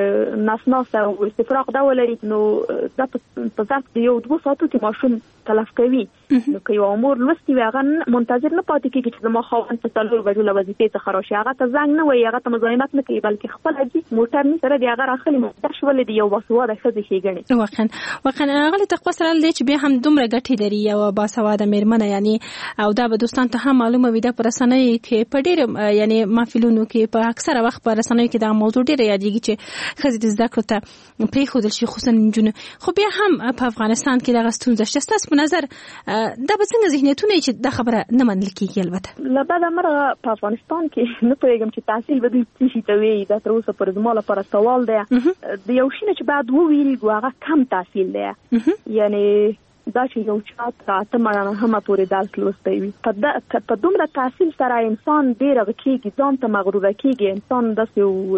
نسناسه او استفراق ده ولري نو دا په ظرف د یو دوه ساعتو کې ماشوم تلف کوي. نو که یوه مور لوستې وي هغه منتظر نه پاتې کېږي چې زما خاوند په څلورو بجو له وظیفې څخه راشي، هغه ته زنګ نه وایي، هغه ته مزاحمت نه کوي، بلکې خپله ځي موټر نیسي سره د هغه راغلي مدش ولې د یو باسواده ښځې ښېګڼې. واقعا واقعا هغه تقوا سره دی چې بیا هم دومره ګټې لري یو باسواده مېرمنه، یعنی او دا به دوستان ته هم معلومه وي. دا په رسنیو کې په ډېرو یعنی محفلونو کې په اکثره وخت په رسنیو کې دا موضوع ډېره یادېږي چې ښځې د زده کړو ته پرېښودل شي، خصوصا نجونې. خو بیا هم په افغانستان کې دغه ستونزه شته. ستاسو په نظر دا به څنګه ذهنیتونه چې دا خبره نه منل کېږي؟ البته له بده مرغه په افغانستان کې نه پوهېږم چې تحصیل به دوی څه شي ته وایي. دا تر اوسه پورې زما لپاره سوال دی. د یو شي نه چې باید وویلېږو هغه کم تحصیل دی، یعنی دا چې یو چا ته اته مړانه پورې درس لوستی وي. په دومره تحصیل سره انسان ډېر هغه کېږي، ځان ته مغروره کېږي. انسان داسې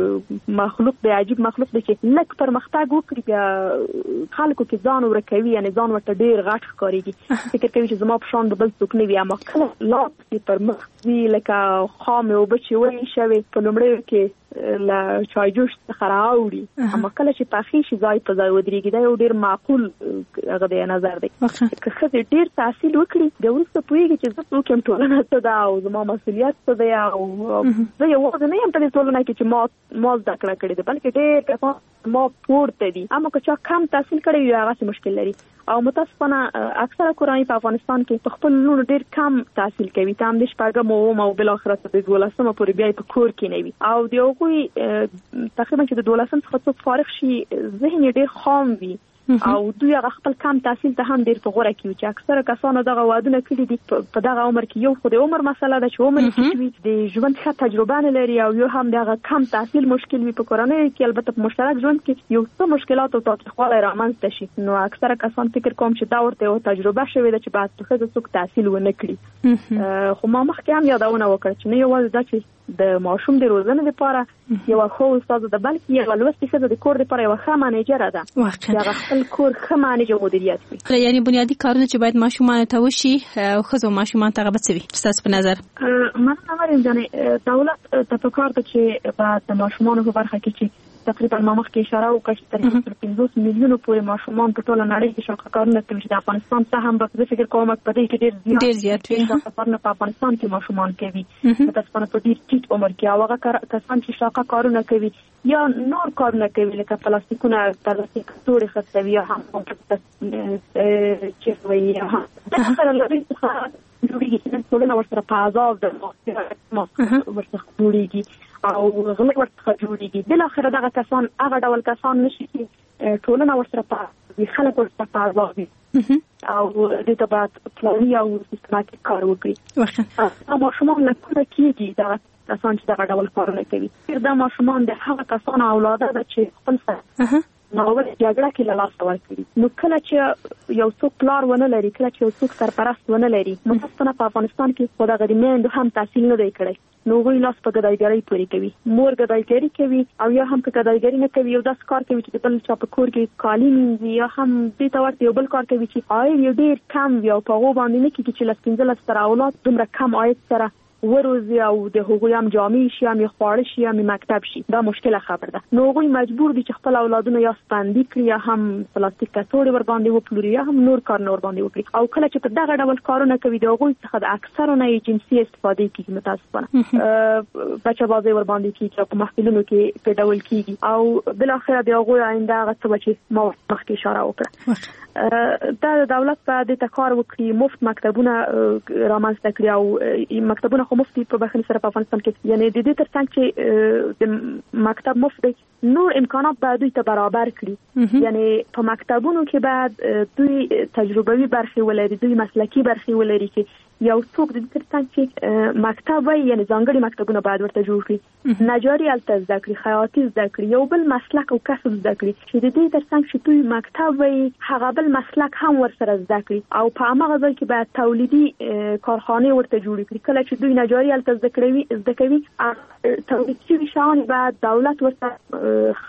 یو مخلوق دی، عجیب مخلوق دی چې لږ پرمختګ وکړي بیا خلکو کې ځان ورکوي، یعنی ځان ورته ډېر غټ ښکارېږي، فکر کوي چې زما په شان د بل څوک نه وي. اما کله لاس یې پر مخ وي لکه خامې اوبه چې ویې شوې په لومړیو کې له چایجوش څخه راوړي، اما کله چې پخې شي ځای په ځای ودرېږي. دا یو ډېر معقول هغه دی نظر دی. که ښځې ډېر تحصیل وکړي د وروسته پوهېږي چې زه څوک یم، ټولنه څه ده او زما مسؤلیت څه دی، او زه یوازې نه یم په دې ټولنه کې چې ما ما زده کړه کړې ده، بلکې ډېر کسان ما پورته دي. اما که چا کم تحصیل کړی وي هغسې مشکل لري. او متاسفانه اکثره کورنۍ په افغانستان کې په خپل لوڼو ډېر کم تحصیل کوي، ته هم د شپږم اووم او بالاخره د دولسمه پورې بیا یې په کور کې نه وي. او د هغوی تقریبا چې د دولسم څخه څوک فارغ شي ذهن یې ډېر خام وي او دوی هغه خپل کم تحصیل ته هم ډېر په غوره کې وي چې اکثره کسانو دغه وادونه کړي دي. په دغه عمر کې یو خو د عمر مسله ده چې عمر یې وي، د ژوند ښه تجربه نه لري، او یو هم دغه کم تحصیل مشکل وي. په کورنۍ کې البته په مشترک ژوند کې یو څه مشکلات او تاوتریخوالی رامنځته شي، نو اکثره کسان فکر کوم چې دا ورته یو تجربه شوې ده چې باید په ښځه څوک تحصیل ونه کړي. خو ما مخکې هم یادونه وکړه چې نه یوازې دا چې د ماشوم د روزنې لپاره یو خو استاد د بلکې یو لوستي څه د کور لپاره یو ښه منیجر ده چې هغه خپل کور ښه منیجر مدیریت کوي. یعنی بنیادی کارونه چې باید ماشومان ته وشي او خزو ماشومان ته غبڅوي تاسو په نظر؟ مثلا مریم جان دولت ته پکار ده چې په ماشومان په برخه کې چې تقریبا ما مخکې اشاره وکړه چې تر پنځوس میلیونو پورې ماشومان په ټوله نړۍ کې شاقه کارونه کوي. د افغانستان څخه هم به فکر کوم په دې کې ډېر زیات وي شاقه کارونه په افغانستان کې ماشومان کوي متاسفانه په ډېر ټیټ عمر کې او هغه کسان چې شاقه کارونه کوي یا نور کارونه کوي لکه پلاستیکونه پلاستیک توړي خرڅوي یا هم چې وایي هم مثلا لري جوړیږي چې ټولنه ورسره په عذاب ده ورسره جوړیږي او غلط ورڅخه جوړیږي. بل اخر دغه کسان هغه ډول کسان نشي چې ټولنه ورسره په خلک ورسره په عذاب وي او د تبعات پلاني او سیستماتیک کار وکړي. او ماشومان له کومه کېږي دا کسان چې دغه ډول کارونه کوي دا ماشومان د هغه کسانو اولاده ده چې خپل سره ناول جګړه کې له لاسه ورکړي. نو کله چې یو څوک پلار ونه لري کله چې یو څوک سرپرست ونه لري متاسفانه په افغانستان کې خو دغه د میندو هم تحصیل نه دی کړی نو هغوی لاس په ګدایګرۍ پورې کوي. مور ګدایګري کوي او یا هم که ګدایګري نه کوي یو داسې کار کوي چې د بل چا په کور کې کالي مینځي یا هم دې ته ورته یو بل کار کوي چې عاید یو ډېر کم وي او په هغو باندې نه کېږي چې لس پنځلس تر اولاد دومره کم عاید سره وروزي او د هغوی هم جامې شي هم خواړه شي هم مکتب شي. دا مشکله خبر ده. نو هغوی مجبور دي چې خپل اولادونه یا سپندي کړي یا هم پلاستیک کڅوړې ور باندې وپلوري یا هم نور کارونه ور باندې وکړي او کله چې په دغه ډول کارونه کوي د هغوی څخه د اکثرونه جنسي استفاده کیږي متاسفانه بچه بازی ور باندې کیږي په محفلونو کې په ډول کیږي او بل اخر د هغوی آینده هغه څه چې ما مخکې اشاره وکړه دا دولت په دې تکار وکړي مفت مکتبونه رامنځته کړي او مکتبونه خو مفت په بخښنې سره په افغانستان کې یعنی د دې ترڅنګ چې د مکتب مفت دی نور امکانات باید دوی ته برابر کړي. یعنی په مکتبونو کې باید دوی تجربوي برخې ولري دوی مسلکي برخې ولري چې یو څوک د دې ترڅنګ چې مکتب وي یعنی ځانګړي مکتبونه باید ورته جوړ کړي نجاري هلته زده کړي خیاطي زده کړي یو بل مسلک او کسب زده کړي چې د دې ترڅنګ چې دوی مکتب وي هغه بل مسلک هم ورسره زده کړي او په هغه ځای کې باید تولیدي کارخانه ورته جوړ کړي. کله چې دوی نجاري هلته زده کوي زده کوي تولید شوي شیان باید دولت ورته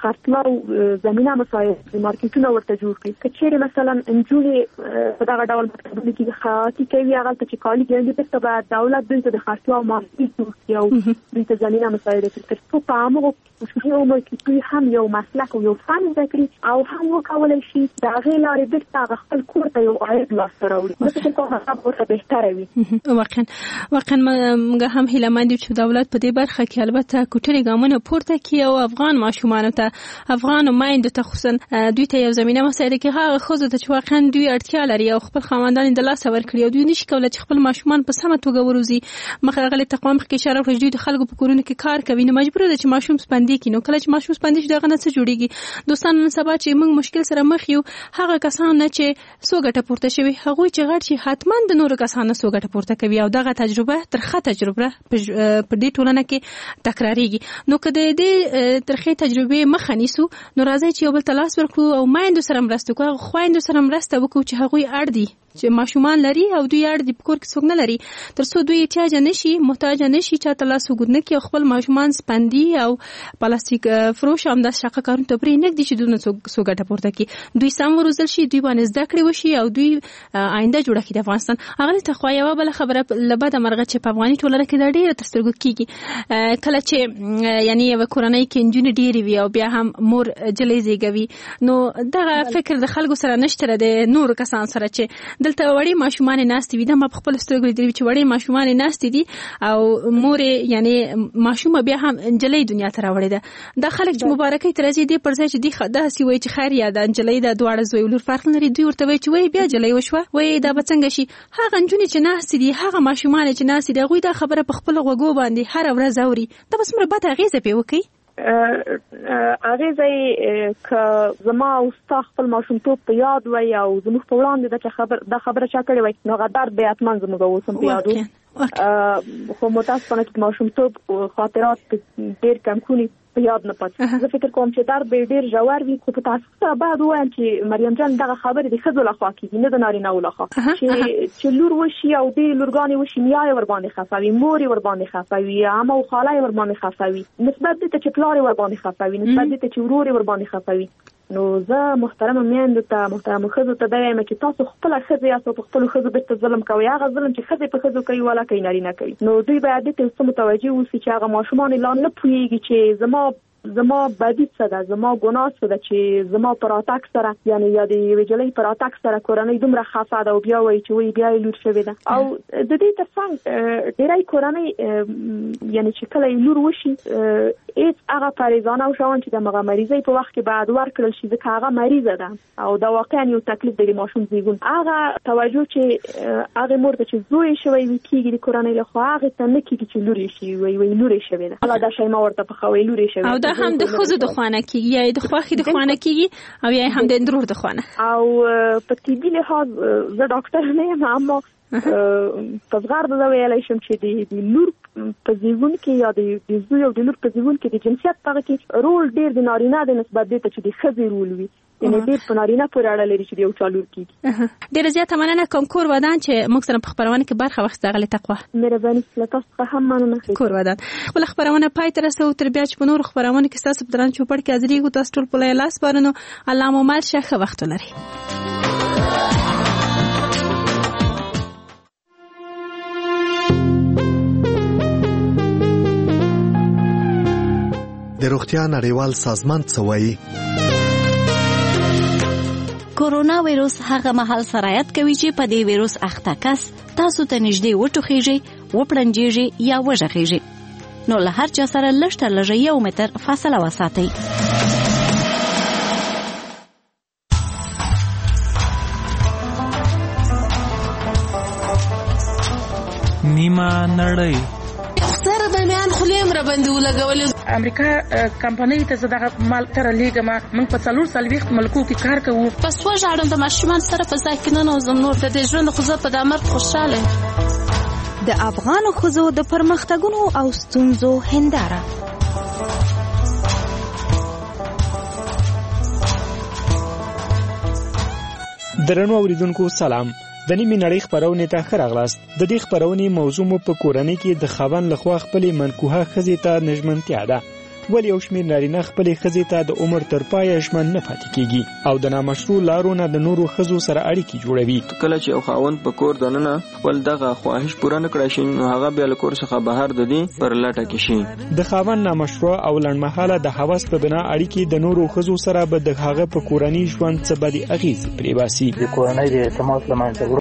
خرڅلاو زمینه مساعد مارکیټونه ورته جوړ کړي. که چیرې مثلا نجونې په دغه ډول مکتبونو کې خیاطي کوي هغه ته چې کالي کوي دغه باید دولت دوی ته د خرڅلاو مارکیټ جوړ کړي او دوی ته زمینه مساعد کړي تر څو په هغه کوچني عمر کې دوی هم یو مسلک او یو فن زده کړي او هم وکولای شي د هغې لارې بیرته خپل کور ته یو عاید لاسته راوړي. زه فکر کوم هغه ورته بهتره وي. واقعا واقعا موږ هم هیله چې دولت په دې برخه کې البته کوټري ګامونه پورته کړي او افغان ماشومان ته افغان مایند ته خصوصا دوی ته یو زمينه مساعده کې هغه خوځو ته چې واقعا دوی اړتیا لري او خپل خاوندان د لاس ور کړی او دوی نشي کولای چې خپل ماشومان په سمه توګه وروزي. مخغله تقوام کې اشاره وکړه دوی د خلکو په کورونو کې کار کوي نو مجبور دي چې ماشوم سپندې کینو کله چې ماشوم سپندې دغه نه څه جوړیږي. دوستان نن سبا چې موږ مشکل سره مخ یو هغه کسان نه چې سوګټه پورته شوی هغه چې غړ چې حتما د نورو کسانو سوګټه پورته کوي او دغه تجربه ترخه تجربه په دې ټولنه کې تکراریږي. نو کله دې ترخه تجربه مخ نیسو نو راځي چې یو بل تلاش ورکړو او مایند سره مرسته کوو خويند سره مرسته وکړو چې هغه اړ دي چې ماشومان لري او دوی اړ دي په کور کې څوک نه لري تر څو دوی احتیاج نشي محتاج نشي چې تلاش وګورنه کې خپل ماشومان سپندي او پلاستیک فروش هم د شقه کارون ته پرې نه دي چې دوی څوک ګټه پورته کوي دوی سم ورزل شي دوی باندې زده کړې وشي او دوی آینده جوړه کړي. د افغانستان هغه ته خو یو بل خبره لبد مرغه چې په افغاني ټولنه کې د ډیره تسترګو کیږي کله چې یعنی یو کورنۍ کې انجن ډیری وي او بیا هم مور جلې زیږوي نو دغه فکر د خلکو سره نشته د نور کسان سره چې دلته وړي ماشومان ناشتي وي دا ما خپل سترګې دی چې وړي ماشومان ناشتي دي او مور یعنی ماشومه بیا هم انجلې دنیا ته راوړي ده د خلک چې مبارکي ترځي دي پر ځای چې دی خدا سی وای چې خیر یا د انجلې د دواړه زوی ولور فرق لري دوی ورته وای چې وای بیا جلې وشوه وای دا به څنګه شي هغه انجونې چې ناشتي دي هغه ماشومان چې ناشتي دي غوي دا خبره په خپل غوګو باندې هر ورځ اوري دا بس مر بده غیزه پی وکي هغه ځای ک زما او ستا خپل ماشومتوب په یاد وای او زموږ په وړاندې د خبر د خبره چا کړې وای نو غدار به اتمن زموږ اوسم په یادو خو متاسفانه چې ماشومتوب خاطرات ډېر کم کونی په یاد نه پاتې. زه فکر کوم چې درد به ډېر ژور وي، خو په تاسو سره باید ووایم چې مریم جان دغه خبرې د ښځو لخوا کېږي، نه د نارینه‌و لخوا. چې چې لور وشي او ډېرې لورګانې وشي، نیا یې ورباندې خفه وي، مور یې ورباندې خفه وي، عمه او خاله یې ورباندې خفه وي، نسبت دې ته چې پلار یې ورباندې خفه وي، نسبت دې ته چې ورور یې ورباندې خفه وي. نو زه محترمه میندو ته، محترمه ښځو ته دا وایم چې تاسو خپله ښځه یاست او په خپلو ښځو بیرته ظلم کوئ. هغه ظلم چې ښځې په ښځو کوي والا کوي نارینه کوي. نو دوی باید دې ته څه متوجه اوسي چې هغه ماشومان لا نه پوهېږي چې زما زما بدی څه ده، زما ګناه څه ده چې زما پر راتګ سره یعنی یا د یوې نجلۍ پر راتګ سره کورنۍ دومره خفه ده او بیا وایي چې وایي بیا یې لور شوې ده. او د دې تر څنګ ډېری کورنۍ یعنی چې کله یې لور وشي هېڅ هغه پریزانه او شاوند چې د هغه مریضۍ په وخت کې باید ورکړل شي، ځکه هغه مریضه ده او دا واقعا یو تکلیف دی د ماشوم زیږون. هغه توجه چې هغې مور ته چې زوی یې شوی وي کېږي د کورنۍ لخوا، هغې ته نه کېږي چې لور یې شي، وایي وایي لور یې شوې ده. الله دا شی ما ورته پخوئ لور یې شوې ده. هم د ښځو د خوا نه کېږي، یا د خوښې د خوا نه کېږي او یا هم د اندرور د خوا نه. او په طبي لحاظ زه ډاکټر نه یم، اما په زغرده زه ویلی شم چې د لور په زیږون کې یا د زوی او د لور په زیږون کې د جنسیت په هغه کې رول ډېر د نارینه د نسبت دې ته چې د ښځې رول وي، یعنې ډېر په نارینه پورې اړه لري چې د یو چا لور کېږي. ډېره زیاته مننه کوم کور ودان چې موږ سره په خپرونه کې برخه واخیسته. اغلې تقوا، مهرباني له تاسو څخه هم مننه. کور ودان خپله خپرونه پای ته رسوو، تر بیا چې په نورو خپرونو کې ستاسو په درانه چوپړ کې حاضرېږو. تاسو ټول په لاس سپارنو. الله مو مل شه، ښه وخت ولرئ. د روغتیا نړیوال سازمان څه وایي؟ کورونا ویروس هغه مهال سرایت کوي چې په دې ویروس اخته کس تاسو ته نږدې وټوخیږي، وپړنجیږي یا وژغیږي. نو له هر چا سره لږ تر لږه یو متر فاصله وساتئ. نیمه نړۍ سره د میان خلیم را باندې ولګولې. امریکا کمپنۍ ته زه دغه مال تر لېږم. موږ په څلور څلوېښت ملکو کې کار کوو. په سوه ژاړم د ماشومان سره په ځای کې ننوځم. نور د دې ژوند خو زه په دا مرګ خوشحاله یم. د افغانو ښځو د پرمختګونو او ستونزو هنداره. درنو اوریدونکو سلام. د نیمې نړۍ خپرونې ته ښه راغلاست. د دې خپرونې موضوع مو په کورنۍ کې د خاوند لخوا خپلې منکوحه ښځې ته نژمنتیا ده. ولې یو شمېر نارینه خپلې ښځې ته د عمر تر پایه ژمن نه پاتې کېږي او د نامشروع لارو نه د نورو ښځو سره اړیکې جوړوي؟ کله چې یو خاوند په کور دننه خپل دغه خواهش پوره نه کړی شي، نو هغه بیا له کور څخه بهر د دې پر لټه کې شي. د خاوند نامشروع او لنډمهاله د هوس په بنا اړیکې د نورو ښځو سره به د هغه په کورني ژوند څه بدې اغېزې پرې باسي. د کورنۍ د اعتماد له منځه